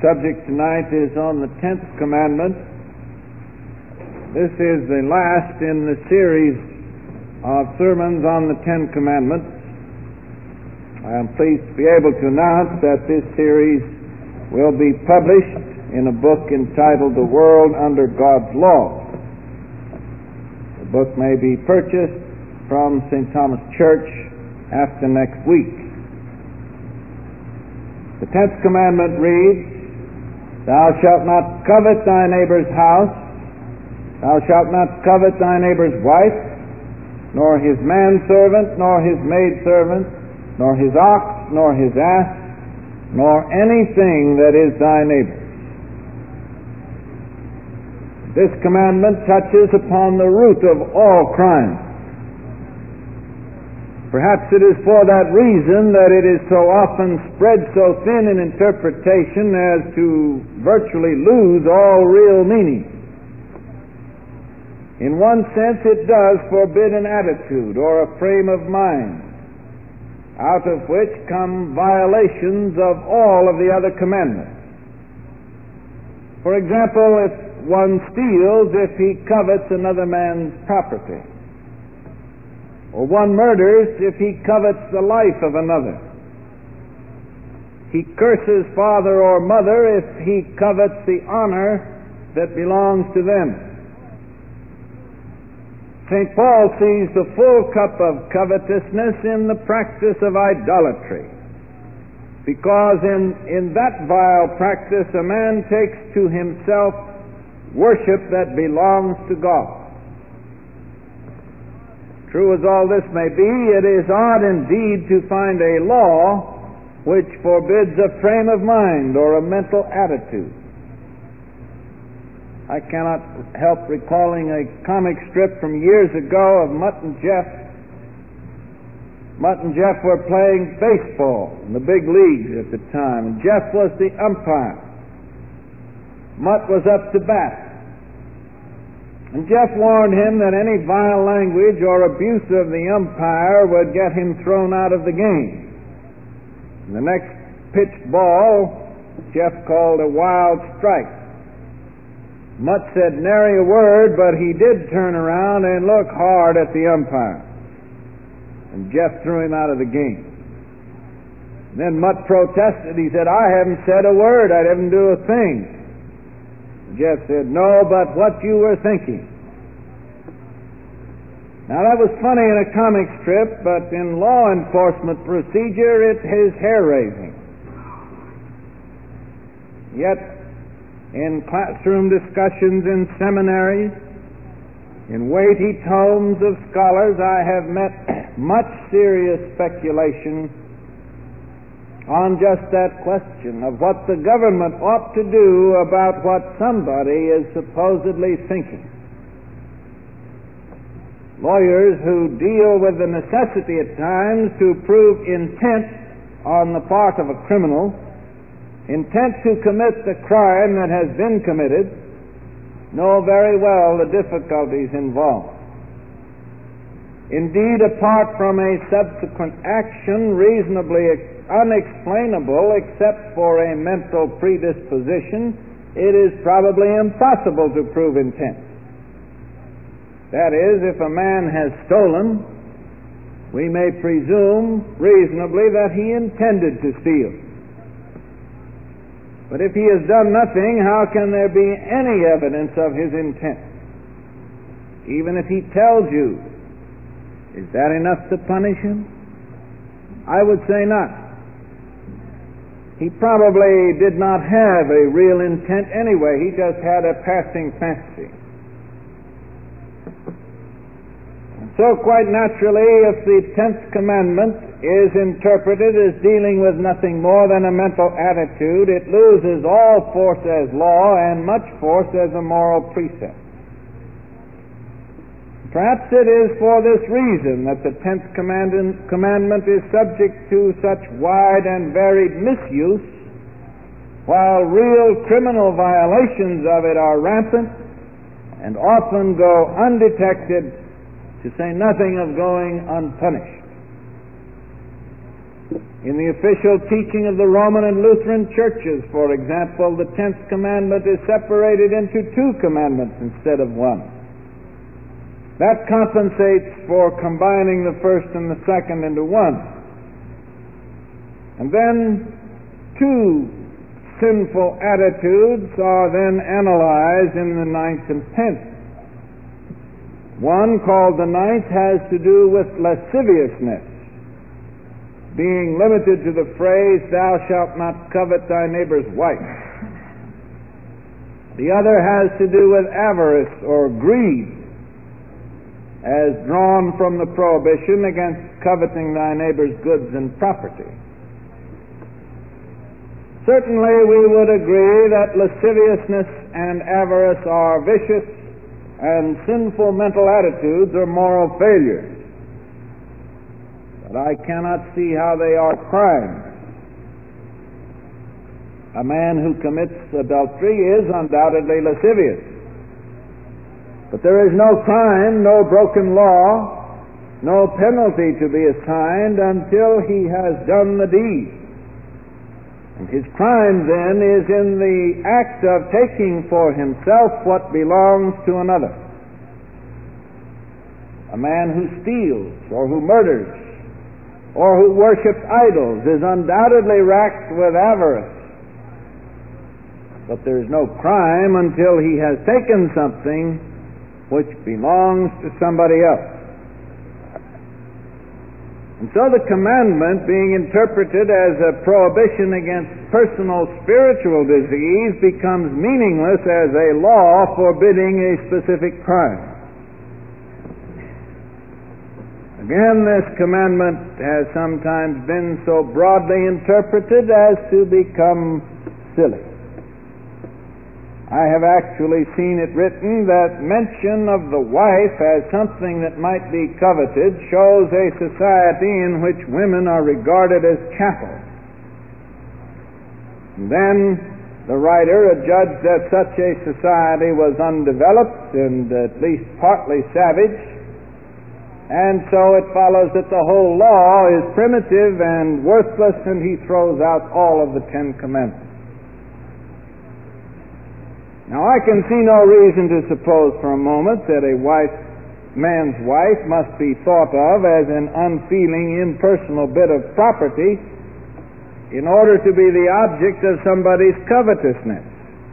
subject tonight is on the 10th commandment. This is the last in the series of sermons on the 10 commandments. I am pleased to be able to announce that this series will be published in a book entitled The World Under God's Law. The book may be purchased from St. Thomas Church after next week. The 10th commandment reads, "Thou shalt not covet thy neighbor's house, thou shalt not covet thy neighbor's wife, nor his manservant, nor his maidservant, nor his ox, nor his ass, nor anything that is thy neighbor's." This commandment touches upon the root of all crime. Perhaps it is for that reason that it is so often spread so thin in interpretation as to virtually lose all real meaning. In one sense, it does forbid an attitude or a frame of mind, out of which come violations of all of the other commandments. For example, if one steals if he covets another man's property, or one murders if he covets the life of another. He curses father or mother if he covets the honor that belongs to them. St. Paul sees the full cup of covetousness in the practice of idolatry, because in that vile practice a man takes to himself worship that belongs to God. True as all this may be, it is odd indeed to find a law which forbids a frame of mind or a mental attitude. I cannot help recalling a comic strip from years ago of Mutt and Jeff. Mutt and Jeff were playing baseball in the big leagues at the time, and Jeff was the umpire. Mutt was up to bat. And Jeff warned him that any vile language or abuse of the umpire would get him thrown out of the game. And the next pitched ball, Jeff called a wild strike. Mutt said nary a word, but he did turn around and look hard at the umpire. And Jeff threw him out of the game. And then Mutt protested. He said, "I haven't said a word. I didn't do a thing." Jeff said, "No, but what you were thinking." Now that was funny in a comic strip, but in law enforcement procedure it is hair-raising. Yet in classroom discussions in seminaries, in weighty tomes of scholars, I have met much serious speculation on just that question of what the government ought to do about what somebody is supposedly thinking. Lawyers who deal with the necessity at times to prove intent on the part of a criminal, intent to commit the crime that has been committed, know very well the difficulties involved. Indeed, apart from a subsequent action reasonably unexplainable except for a mental predisposition, it is probably impossible to prove intent. That is, if a man has stolen, we may presume reasonably that he intended to steal. But if he has done nothing, how can there be any evidence of his intent? Even if he tells you, is that enough to punish him? I would say not. He probably did not have a real intent anyway. He just had a passing fancy. And so quite naturally, if the 10th commandment is interpreted as dealing with nothing more than a mental attitude, it loses all force as law and much force as a moral precept. Perhaps it is for this reason that the 10th commandment is subject to such wide and varied misuse, while real criminal violations of it are rampant and often go undetected, to say nothing of going unpunished. In the official teaching of the Roman and Lutheran churches, for example, the 10th commandment is separated into 2 commandments instead of 1. That compensates for combining the first and the second into 1. And then 2 sinful attitudes are then analyzed in the 9th and 10th. One, called the 9th, has to do with lasciviousness, being limited to the phrase, "Thou shalt not covet thy neighbor's wife." The other has to do with avarice or greed, as drawn from the prohibition against coveting thy neighbor's goods and property. Certainly we would agree that lasciviousness and avarice are vicious and sinful mental attitudes or moral failures. But I cannot see how they are crimes. A man who commits adultery is undoubtedly lascivious. But there is no crime, no broken law, no penalty to be assigned until he has done the deed. And his crime then is in the act of taking for himself what belongs to another. A man who steals or who murders or who worships idols is undoubtedly racked with avarice. But there is no crime until he has taken something which belongs to somebody else. And so the commandment, being interpreted as a prohibition against personal spiritual disease, becomes meaningless as a law forbidding a specific crime. Again, this commandment has sometimes been so broadly interpreted as to become silly. I have actually seen it written that mention of the wife as something that might be coveted shows a society in which women are regarded as chattel. And then the writer adjudged that such a society was undeveloped and at least partly savage, and so it follows that the whole law is primitive and worthless, and he throws out all of the 10 commandments. Now, I can see no reason to suppose for a moment that a man's wife must be thought of as an unfeeling, impersonal bit of property in order to be the object of somebody's covetousness.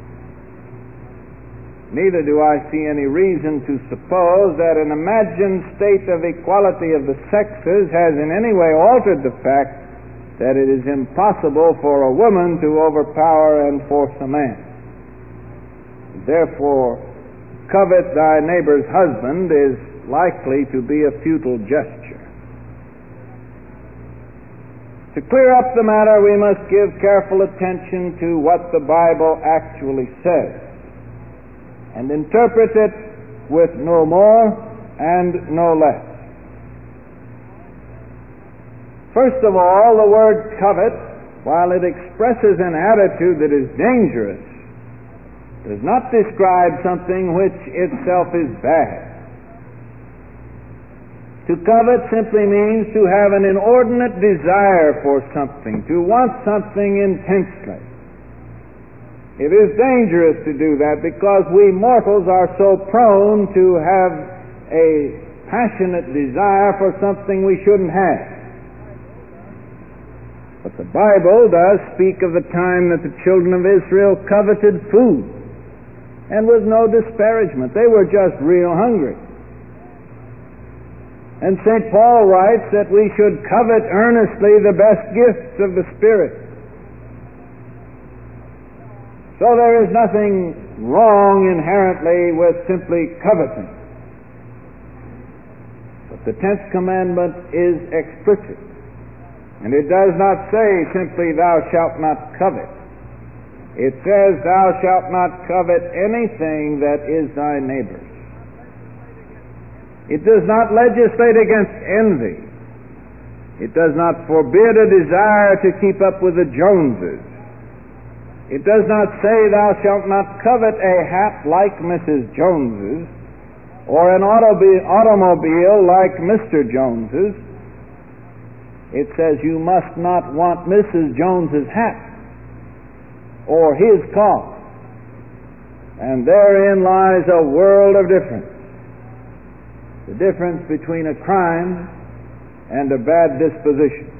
Neither do I see any reason to suppose that an imagined state of equality of the sexes has in any way altered the fact that it is impossible for a woman to overpower and force a man. Therefore, covet thy neighbor's husband is likely to be a futile gesture. To clear up the matter, we must give careful attention to what the Bible actually says and interpret it with no more and no less. First of all, the word covet, while it expresses an attitude that is dangerous, does not describe something which itself is bad. To covet simply means to have an inordinate desire for something, to want something intensely. It is dangerous to do that because we mortals are so prone to have a passionate desire for something we shouldn't have. But the Bible does speak of the time that the children of Israel coveted food, and with no disparagement. They were just real hungry. And St. Paul writes that we should covet earnestly the best gifts of the Spirit. So there is nothing wrong inherently with simply coveting. But the 10th commandment is explicit. And it does not say simply, "Thou shalt not covet." It says, "Thou shalt not covet anything that is thy neighbor's." It does not legislate against envy. It does not forbid a desire to keep up with the Joneses. It does not say, "Thou shalt not covet a hat like Mrs. Jones's, or an automobile like Mr. Jones's." It says you must not want Mrs. Jones's hat or his car. And therein lies a world of difference. The difference between a crime and a bad disposition.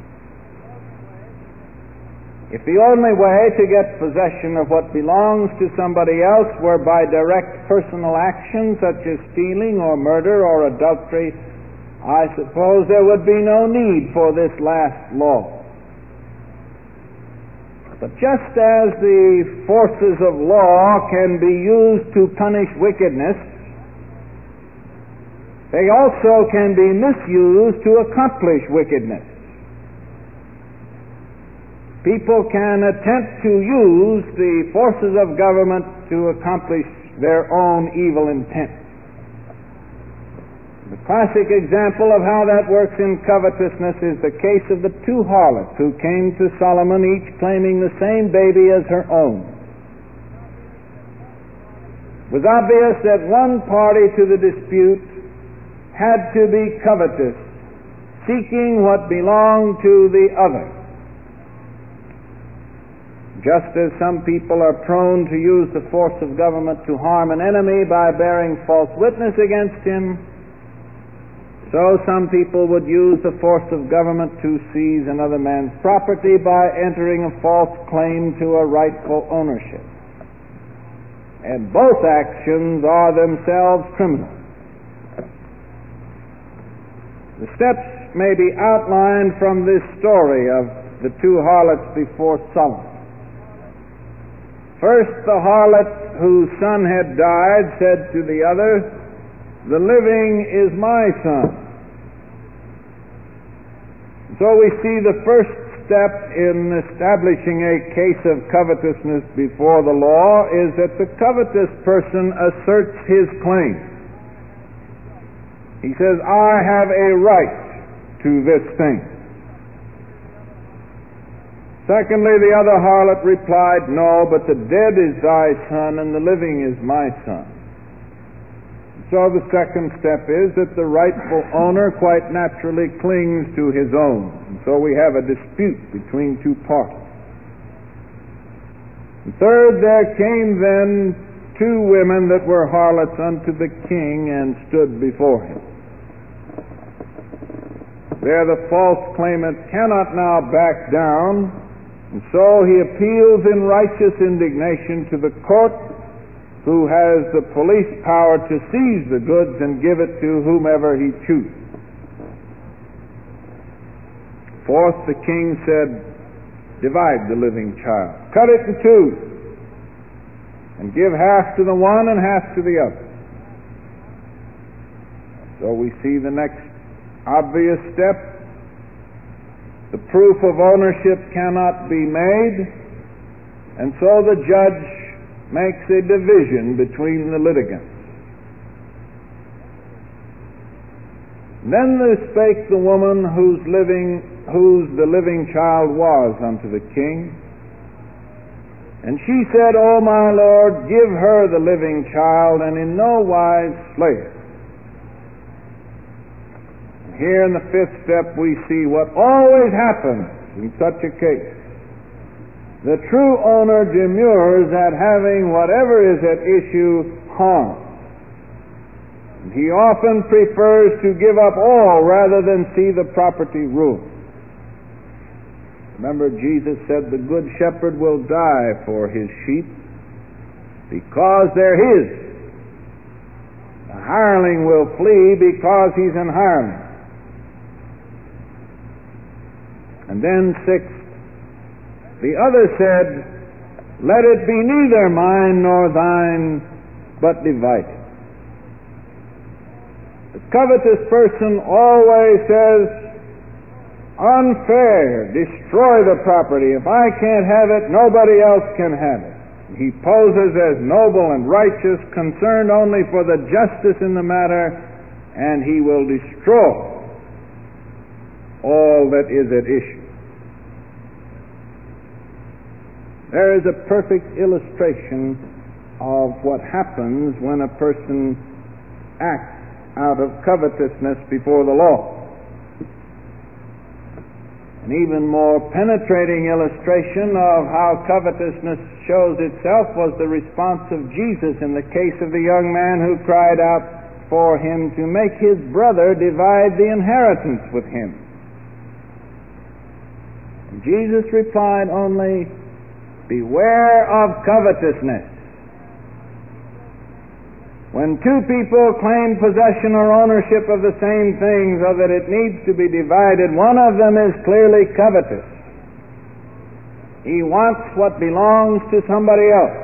If the only way to get possession of what belongs to somebody else were by direct personal action, such as stealing or murder or adultery, I suppose there would be no need for this last law. But just as the forces of law can be used to punish wickedness, they also can be misused to accomplish wickedness. People can attempt to use the forces of government to accomplish their own evil intent. The classic example of how that works in covetousness is the case of the two harlots who came to Solomon, each claiming the same baby as her own. It was obvious that one party to the dispute had to be covetous, seeking what belonged to the other. Just as some people are prone to use the force of government to harm an enemy by bearing false witness against him, so some people would use the force of government to seize another man's property by entering a false claim to a rightful ownership. And both actions are themselves criminal. The steps may be outlined from this story of the two harlots before Solomon. First, the harlot whose son had died said to the other, "The living is my son." So we see the first step in establishing a case of covetousness before the law is that the covetous person asserts his claim. He says, "I have a right to this thing." Secondly, the other harlot replied, "No, but the dead is thy son, and the living is my son." So the second step is that the rightful owner quite naturally clings to his own. And so we have a dispute between two parties. And third, there came then two women that were harlots unto the king and stood before him. There the false claimant cannot now back down, and so he appeals in righteous indignation to the court, who has the police power to seize the goods and give it to whomever he chooses. Fourth, the king said, "Divide the living child. Cut it in two, and give half to the one and half to the other." So we see the next obvious step. The proof of ownership cannot be made, and so the judge makes a division between the litigants. Then there spake the woman whose the living child was unto the king, and she said, "O my lord, give her the living child, and in no wise slay it." Here in the fifth step we see what always happens in such a case. The true owner demurs at having whatever is at issue harmed. He often prefers to give up all rather than see the property ruined. Remember, Jesus said the good shepherd will die for his sheep because they're his. The hireling will flee because he's an hireling. And then sixth, the other said, "Let it be neither mine nor thine, but divided." The covetous person always says, "Unfair, destroy the property. If I can't have it, nobody else can have it." He poses as noble and righteous, concerned only for the justice in the matter, and he will destroy all that is at issue. There is a perfect illustration of what happens when a person acts out of covetousness before the law. An even more penetrating illustration of how covetousness shows itself was the response of Jesus in the case of the young man who cried out for him to make his brother divide the inheritance with him. And Jesus replied only, "Beware of covetousness." When two people claim possession or ownership of the same thing so that it needs to be divided, one of them is clearly covetous. He wants what belongs to somebody else.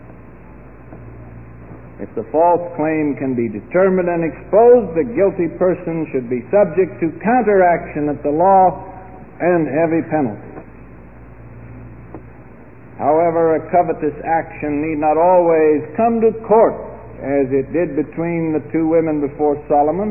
If the false claim can be determined and exposed, the guilty person should be subject to counteraction at the law and heavy penalties. However, a covetous action need not always come to court, as it did between the two women before Solomon.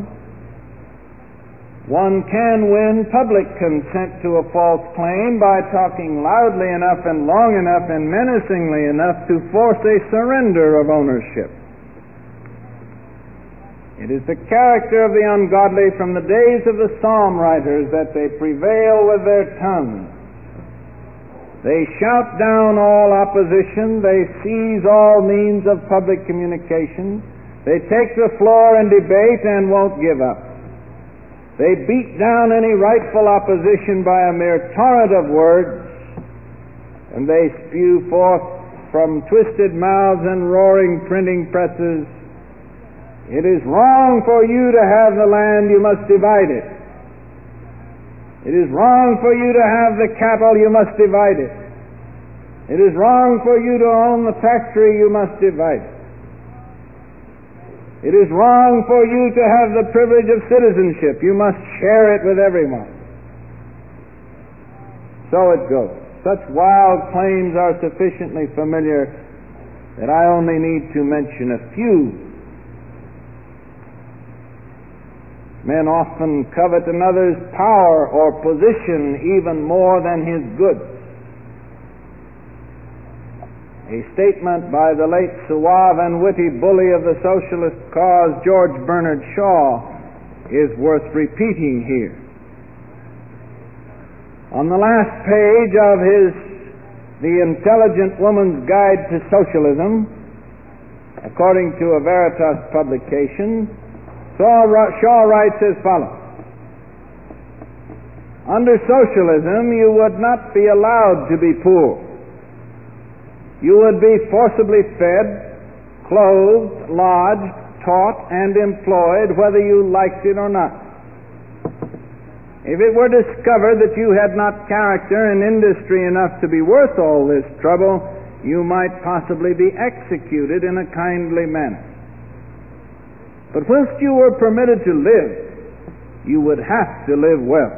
One can win public consent to a false claim by talking loudly enough and long enough and menacingly enough to force a surrender of ownership. It is the character of the ungodly from the days of the psalm writers that they prevail with their tongues. They shout down all opposition. They seize all means of public communication. They take the floor in debate and won't give up. They beat down any rightful opposition by a mere torrent of words, and they spew forth from twisted mouths and roaring printing presses, "It is wrong for you to have the land, you must divide it. It is wrong for you to have the cattle, you must divide it. It is wrong for you to own the factory, you must divide it. It is wrong for you to have the privilege of citizenship, you must share it with everyone." So it goes. Such wild claims are sufficiently familiar that I only need to mention a few. Men often covet another's power or position even more than his goods. A statement by the late suave and witty bully of the socialist cause, George Bernard Shaw, is worth repeating here. On the last page of his The Intelligent Woman's Guide to Socialism, according to a Veritas publication, Shaw writes as follows: "Under socialism, you would not be allowed to be poor. You would be forcibly fed, clothed, lodged, taught, and employed, whether you liked it or not. If it were discovered that you had not character and industry enough to be worth all this trouble, you might possibly be executed in a kindly manner. But whilst you were permitted to live, you would have to live well."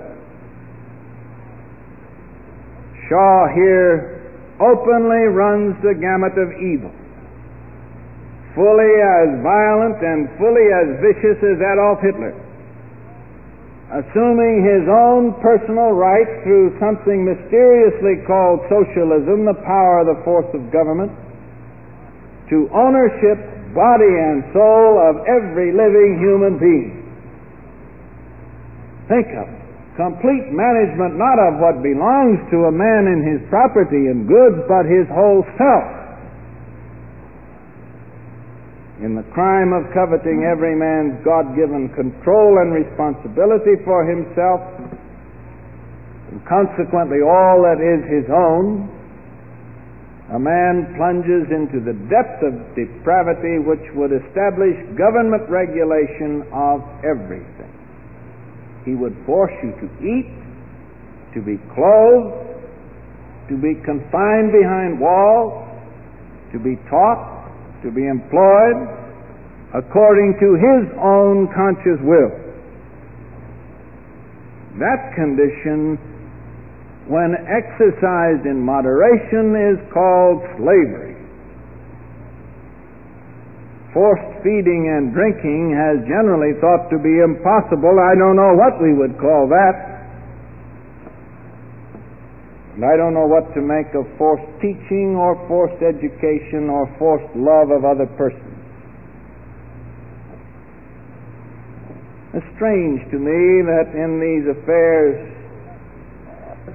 Shaw here openly runs the gamut of evil, fully as violent and fully as vicious as Adolf Hitler, assuming his own personal right through something mysteriously called socialism, the power of the force of government, to ownership, body and soul, of every living human being. Think of it. Complete management not of what belongs to a man in his property and goods, but his whole self. In the crime of coveting every man's God-given control and responsibility for himself, and consequently all that is his own, a man plunges into the depth of depravity which would establish government regulation of everything. He would force you to eat, to be clothed, to be confined behind walls, to be taught, to be employed, according to his own conscious will. That condition, when exercised in moderation, is called slavery. Forced feeding and drinking has generally thought to be impossible. I don't know what we would call that. And I don't know what to make of forced teaching or forced education or forced love of other persons. It's strange to me that in these affairs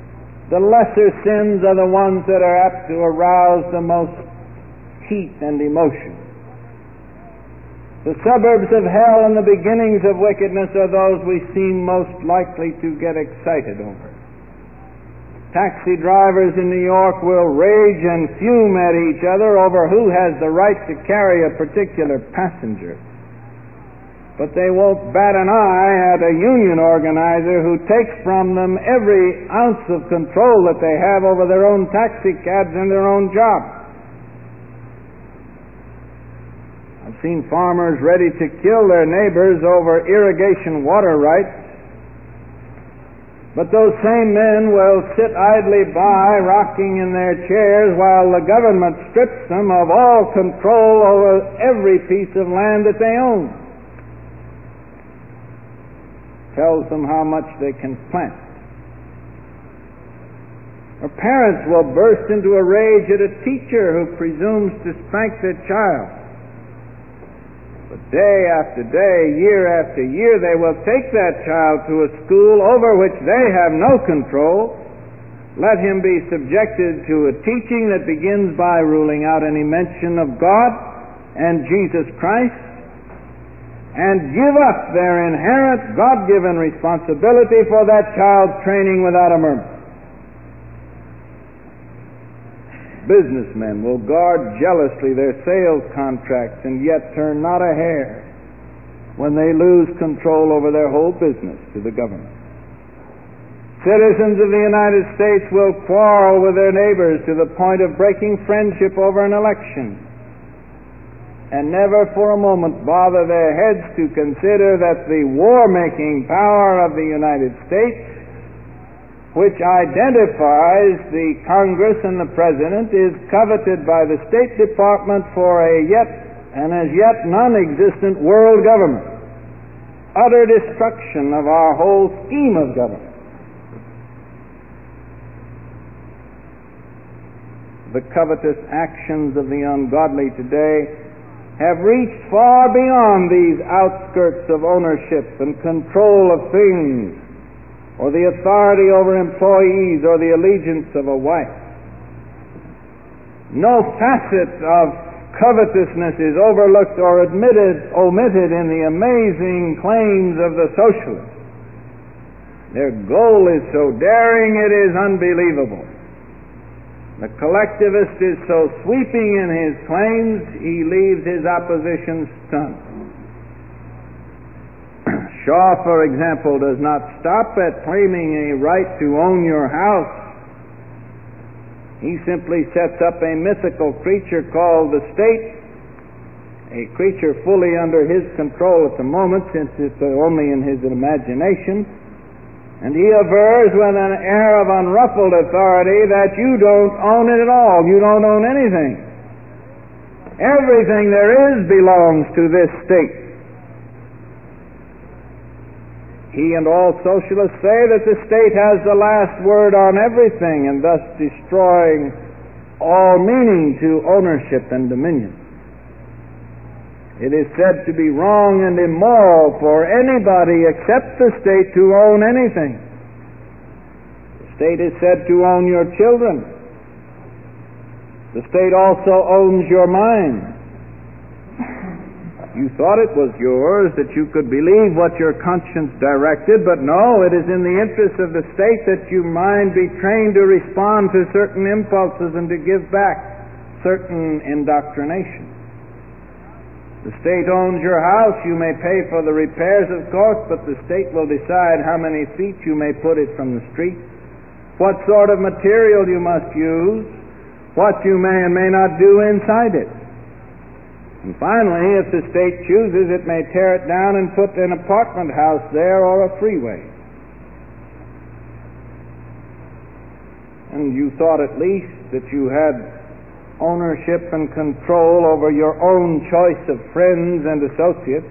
The lesser sins are the ones that are apt to arouse the most heat and emotion. The suburbs of hell and the beginnings of wickedness are those we seem most likely to get excited over. Taxi drivers in New York will rage and fume at each other over who has the right to carry a particular passenger. But they won't bat an eye at a union organizer who takes from them every ounce of control that they have over their own taxi cabs and their own jobs. I've seen farmers ready to kill their neighbors over irrigation water rights, but those same men will sit idly by, rocking in their chairs, while the government strips them of all control over every piece of land that they own. Tells them how much they can plant. Or parents will burst into a rage at a teacher who presumes to spank their child. But day after day, year after year, they will take that child to a school over which they have no control, let him be subjected to a teaching that begins by ruling out any mention of God and Jesus Christ, and give up their inherent God-given responsibility for that child's training without a murmur. Businessmen will guard jealously their sales contracts and yet turn not a hair when they lose control over their whole business to the government. Citizens of the United States will quarrel with their neighbors to the point of breaking friendship over an election, and never for a moment bother their heads to consider that the war-making power of the United States, which identifies the Congress and the President, is coveted by the State Department for a as yet non-existent world government. Utter destruction of our whole scheme of government. The covetous actions of the ungodly today have reached far beyond these outskirts of ownership and control of things, or the authority over employees, or the allegiance of a wife. No facet of covetousness is overlooked or omitted in the amazing claims of the socialists. Their goal is so daring it is unbelievable. The collectivist is so sweeping in his claims he leaves his opposition stunned. Shaw, for example, does not stop at claiming a right to own your house. He simply sets up a mythical creature called the state, a creature fully under his control at the moment, since it's only in his imagination, and he avers with an air of unruffled authority that you don't own it at all. You don't own anything. Everything there is belongs to this state. He and all socialists say that the state has the last word on everything, and thus destroying all meaning to ownership and dominion. It is said to be wrong and immoral for anybody except the state to own anything. The state is said to own your children. The state also owns your mind. You thought it was yours, that you could believe what your conscience directed, but no, it is in the interest of the state that your mind be trained to respond to certain impulses and to give back certain indoctrination. The state owns your house. You may pay for the repairs, of course, but the state will decide how many feet you may put it from the street, what sort of material you must use, what you may and may not do inside it. And finally, if the state chooses, it may tear it down and put an apartment house there or a freeway. And you thought at least that you had ownership and control over your own choice of friends and associates.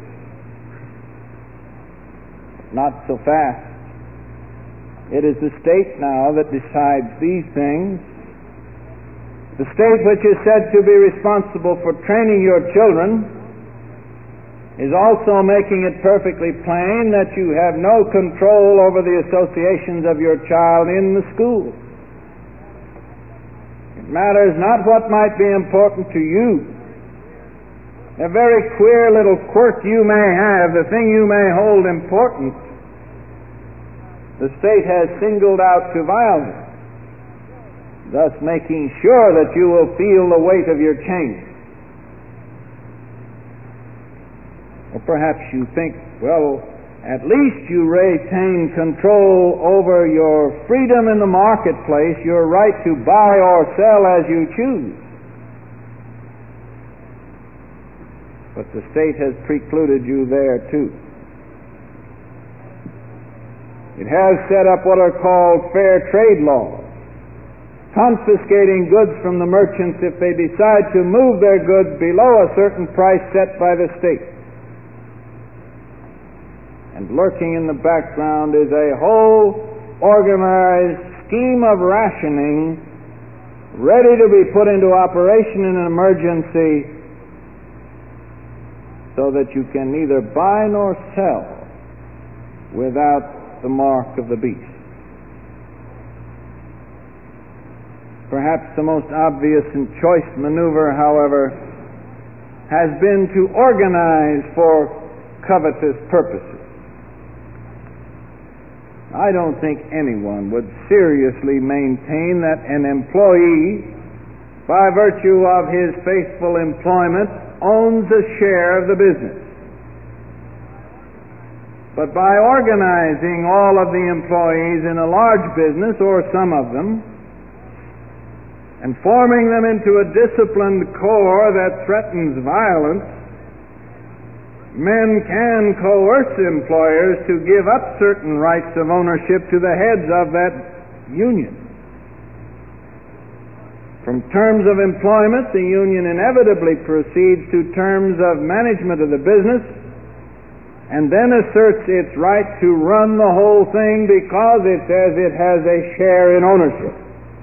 Not so fast. It is the state now that decides these things. The state which is said to be responsible for training your children is also making it perfectly plain that you have no control over the associations of your child in the school. matters not what might be important to you. A very queer little quirk you may have, the thing you may hold important, the state has singled out to violate, thus making sure that you will feel the weight of your change. Or perhaps you think, well, at least you retain control over your freedom in the marketplace, your right to buy or sell as you choose. But the state has precluded you there too. It has set up what are called fair trade laws, confiscating goods from the merchants if they decide to move their goods below a certain price set by the state. And lurking in the background is a whole organized scheme of rationing ready to be put into operation in an emergency so that you can neither buy nor sell without the mark of the beast. Perhaps the most obvious and choice maneuver, however, has been to organize for covetous purposes. I don't think anyone would seriously maintain that an employee, by virtue of his faithful employment, owns a share of the business. But by organizing all of the employees in a large business, or some of them, and forming them into a disciplined corps that threatens violence, men can coerce employers to give up certain rights of ownership to the heads of that union. From terms of employment, the union inevitably proceeds to terms of management of the business, and then asserts its right to run the whole thing because it says it has a share in ownership.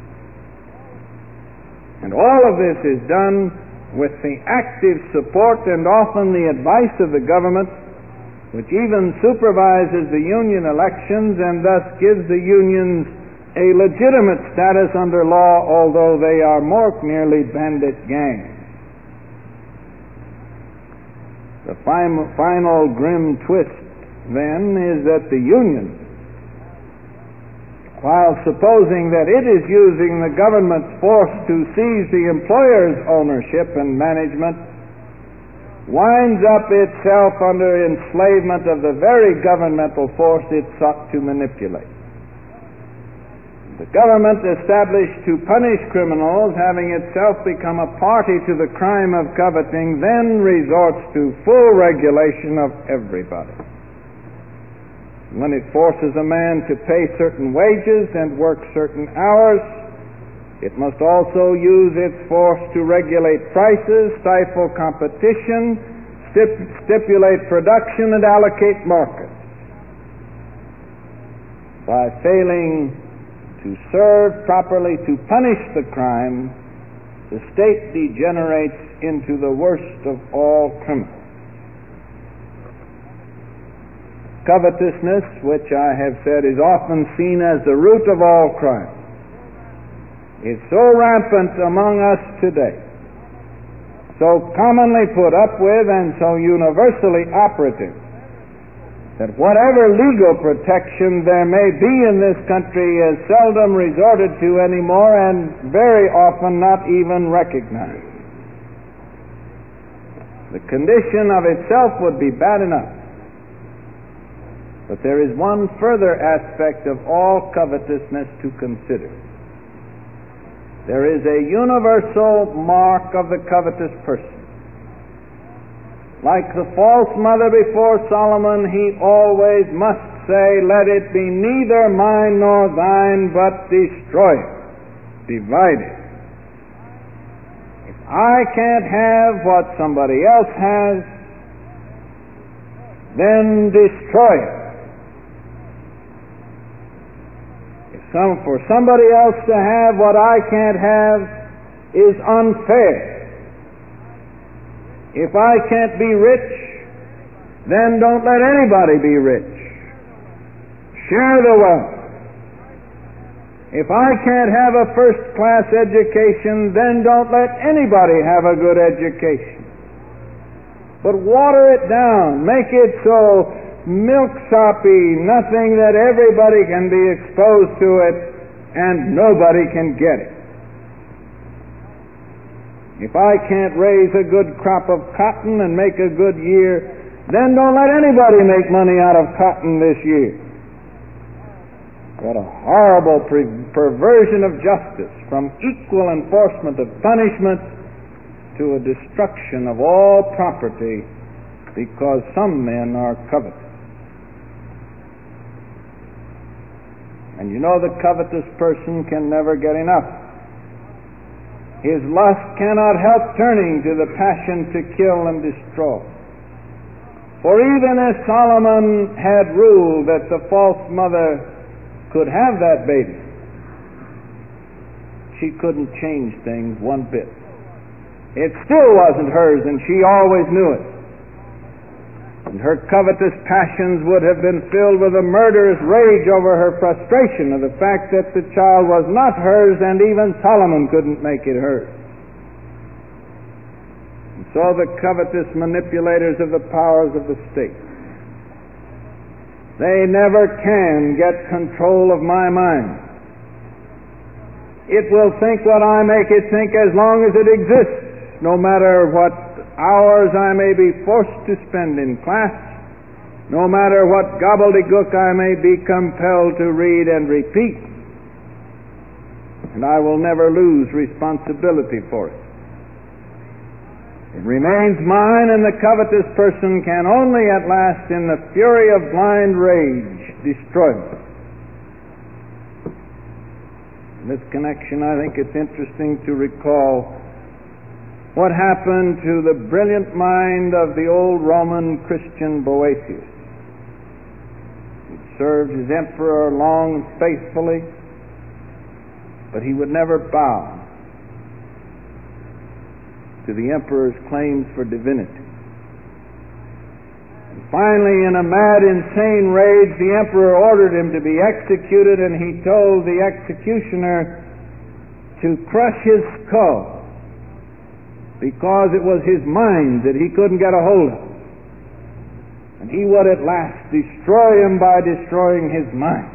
And all of this is done with the active support and often the advice of the government, which even supervises the union elections and thus gives the unions a legitimate status under law, although they are more nearly bandit gangs. The final grim twist, then, is that the union, while supposing that it is using the government's force to seize the employer's ownership and management, winds up itself under enslavement of the very governmental force it sought to manipulate. The government established to punish criminals, having itself become a party to the crime of coveting, then resorts to full regulation of everybody. When it forces a man to pay certain wages and work certain hours, it must also use its force to regulate prices, stifle competition, stipulate production, and allocate markets. By failing to serve properly to punish the crime, the state degenerates into the worst of all criminals. Covetousness, which I have said is often seen as the root of all crime, is so rampant among us today, so commonly put up with and so universally operative, that whatever legal protection there may be in this country is seldom resorted to anymore and very often not even recognized. The condition of itself would be bad enough. But there is one further aspect of all covetousness to consider. There is a universal mark of the covetous person. Like the false mother before Solomon, he always must say, "Let it be neither mine nor thine, but destroy it, divide it." If I can't have what somebody else has, then destroy it. For somebody else to have what I can't have is unfair. If I can't be rich, then don't let anybody be rich. Share the wealth. If I can't have a first-class education, then don't let anybody have a good education. But water it down. Make it so milksoppy, nothing that everybody can be exposed to it and nobody can get it. If I can't raise a good crop of cotton and make a good year, then don't let anybody make money out of cotton this year. What a horrible perversion of justice, from equal enforcement of punishment to a destruction of all property because some men are covetous. And you know the covetous person can never get enough. His lust cannot help turning to the passion to kill and destroy. For even as Solomon had ruled that the false mother could have that baby, she couldn't change things one bit. It still wasn't hers, and she always knew it. And her covetous passions would have been filled with a murderous rage over her frustration of the fact that the child was not hers, and even Solomon couldn't make it hers. And so the covetous manipulators of the powers of the state, they never can get control of my mind. It will think what I make it think as long as it exists, no matter what hours I may be forced to spend in class, no matter what gobbledygook I may be compelled to read and repeat, and I will never lose responsibility for it. It remains mine, and the covetous person can only at last, in the fury of blind rage, destroy me. In this connection, I think it's interesting to recall what happened to the brilliant mind of the old Roman Christian Boethius. He served his emperor long and faithfully, but he would never bow to the emperor's claims for divinity. And finally, in a mad, insane rage, the emperor ordered him to be executed, and he told the executioner to crush his skull, because it was his mind that he couldn't get a hold of. And he would at last destroy him by destroying his mind.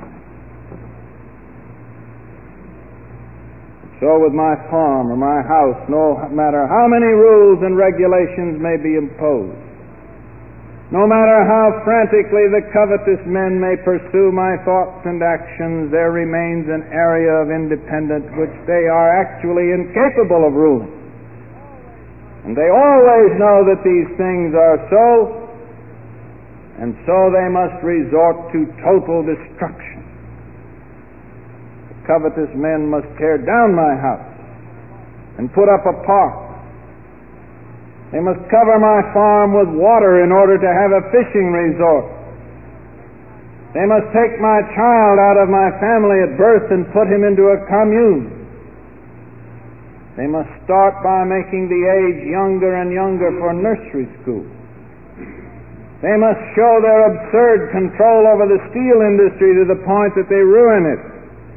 So with my farm or my house, no matter how many rules and regulations may be imposed, no matter how frantically the covetous men may pursue my thoughts and actions, there remains an area of independence which they are actually incapable of ruling. And they always know that these things are so, and so they must resort to total destruction. The covetous men must tear down my house and put up a park. They must cover my farm with water in order to have a fishing resort. They must take my child out of my family at birth and put him into a commune. They must start by making the age younger and younger for nursery school. They must show their absurd control over the steel industry to the point that they ruin it.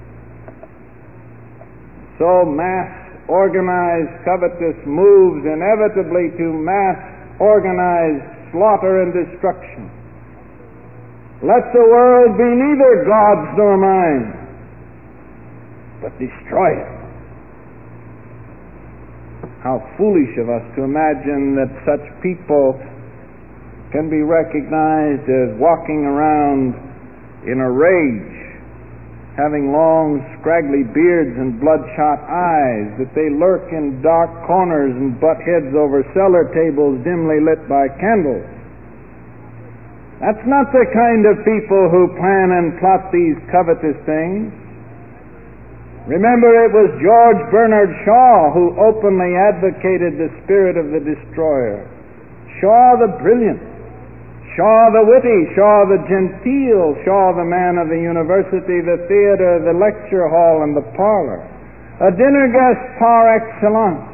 So mass organized covetous moves inevitably to mass organized slaughter and destruction. Let the world be neither God's nor mine, but destroy it. How foolish of us to imagine that such people can be recognized as walking around in a rage, having long, scraggly beards and bloodshot eyes, that they lurk in dark corners and butt heads over cellar tables dimly lit by candles. That's not the kind of people who plan and plot these covetous things. Remember, it was George Bernard Shaw who openly advocated the spirit of the destroyer. Shaw the brilliant, Shaw the witty, Shaw the genteel, Shaw the man of the university, the theater, the lecture hall, and the parlor. A dinner guest par excellence.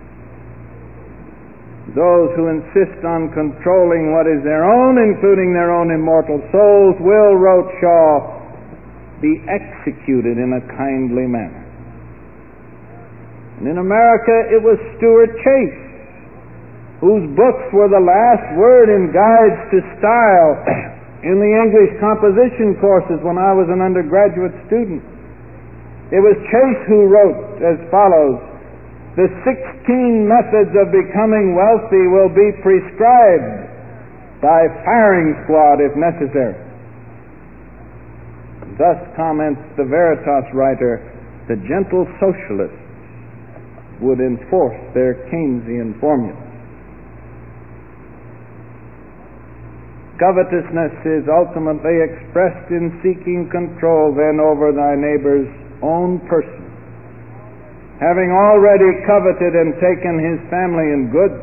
Those who insist on controlling what is their own, including their own immortal souls, will, wrote Shaw, be executed in a kindly manner. And in America, it was Stuart Chase, whose books were the last word in guides to style in the English composition courses when I was an undergraduate student. It was Chase who wrote as follows: "The 16 methods of becoming wealthy will be prescribed by firing squad if necessary." Thus comments the Veritas writer, "The gentle socialists would enforce their Keynesian formula." Covetousness is ultimately expressed in seeking control then over thy neighbor's own person. Having already coveted and taken his family and goods,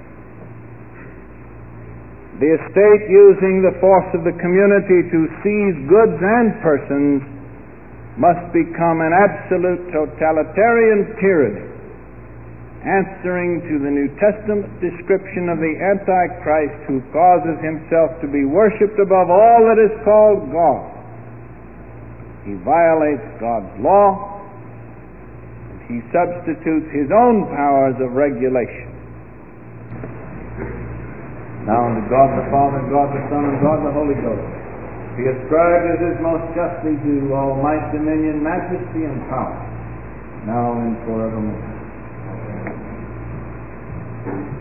the estate using the force of the community to seize goods and persons must become an absolute totalitarian tyranny, answering to the New Testament description of the Antichrist, who causes himself to be worshipped above all that is called God. He violates God's law. He substitutes his own powers of regulation. Now unto God the Father, God the Son, and God the Holy Ghost be ascribed as is most justly due all might, dominion, majesty, and power, now and forevermore.